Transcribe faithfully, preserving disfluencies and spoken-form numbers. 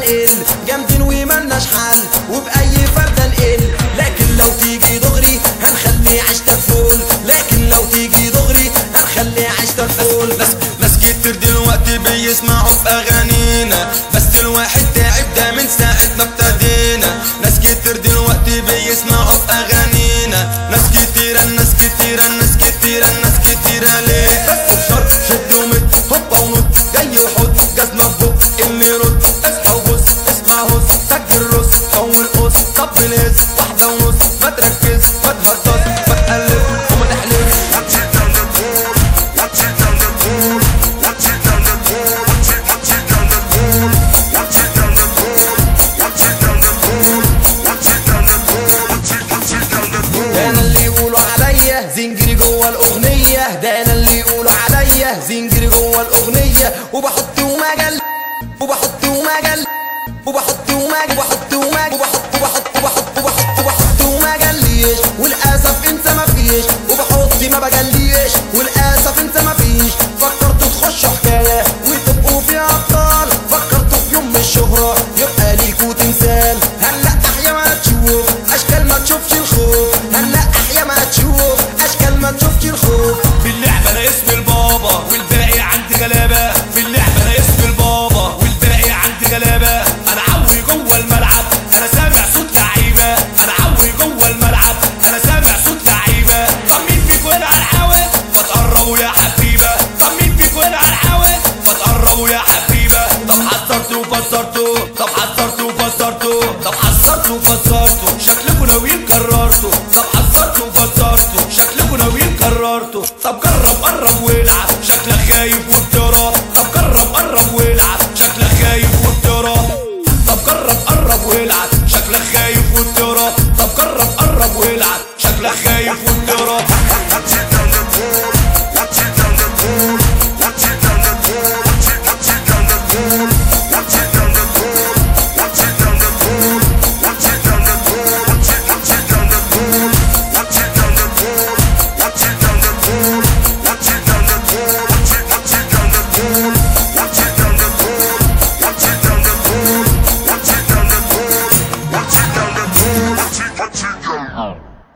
نقل جامدين وملناش حل وبأي فردة نقل. لكن لو تيجي دغري هنخلي عيشتك فول، لكن لو تيجي دغري هنخلي عيشتك فول. ناس ناس كتير دلوقتي بيسمعوا في اغانينا، بس الواحد تعب ده من ساعة ما ابتدينا. ناس كتير دلوقتي بيسمعوا في اغانينا، ناس كتيرة ناس كتيرة ناس كتيرة ناس كتيرة ليه؟ بس بشرط شد ومد هوبا ونط جاي وحط جزمة في بق اللي يرد. اصحى وبص اسمع هص سجل الرص حول قص طب الهز واحدة ونص ما تركز ما تهطس ما تقلب وما تحلف. ده انا اللي يقولوا عليا زنجري جوه الاغنيه، ده انا اللي يقولوا عليا زنجري جوه الاغنيه. وبحط ومجل وبحط ومجل وبحط ومجل وبحط ومجل وبحط وبحط وبحط وبحط وبحط وما جليش وللاسف انت ما فيش، وبحط ما بجليش وللاسف انت ما فيش. فكرتوا تخشوا حكايه وتبقوا فيها ابطال، فكرتوا في يوم الشهره يبقى ليكوا تمثال. هنلقح يا ما تشوف اشكال ما تشوفش الخوف، هنلقح يا ما تشوف اشكال ما تشوفش الخوف. في اللعبه انا اسم البابا والباقي عندي غلابه، في اللعبه انا اسم البابا والباقي عندي غلابه. انا عوي جوه الملعب انا سامع صوت لعيبه، انا عوي جوه الملعب انا سامع صوت لعيبه. طب مين فيكوا هنا على الحاول ما تقربوا يا حبيبه، طب مين فيكوا هنا على الحاول ما تقربوا يا حبيبه. طب حذرتوا وفسرتوا طب حذرتوا وفسرتوا طب حذرتوا وفسرتوا شكلكوا ناويين كررتوا. طب حذرتوا وفسرتوا شكلكوا ناويين كررتوا. طب جرب قرب والعب شكلك خايف وبتراب، طب جرب قرب والعب شكلك خايف وبتراب. طب جرب قرب والعب شكلك خايف وبتراب، طب جرب قرب والعب شكلك خايف وبتراب. Oh.